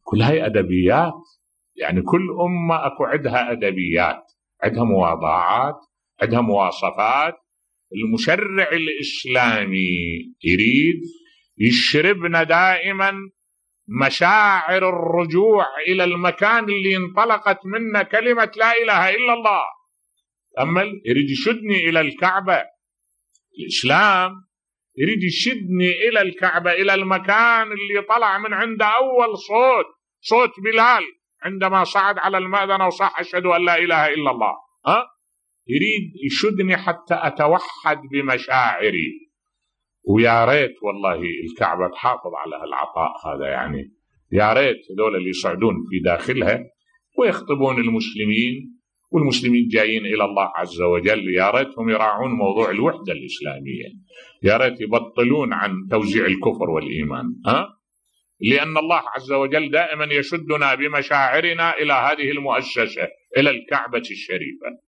كل هاي أدبيات. يعني كل أمة أكو عندها أدبيات، عندها مواضعات، عندها مواصفات. المشرع الإسلامي يريد يشربنا دائما مشاعر الرجوع إلى المكان اللي انطلقت منه كلمة لا إله إلا الله. أمل يريد يشدني إلى الكعبة. الإسلام يريد يشدني إلى الكعبة، إلى المكان اللي طلع من عنده أول صوت بلال عندما صعد على المأذنة وصح أشهد أن لا إله إلا الله. يريد يشدني حتى أتوحد بمشاعري. ويا ريت والله الكعبة تحافظ على العطاء هذا. يعني يا ريت هذول اللي يصعدون في داخلها ويخطبون المسلمين، والمسلمين جايين إلى الله عز وجل، يا ريتهم يراعون موضوع الوحدة الإسلامية، يا ريت يبطلون عن توزيع الكفر والإيمان. لأن الله عز وجل دائما يشدنا بمشاعرنا إلى هذه المؤسسة، إلى الكعبة الشريفة.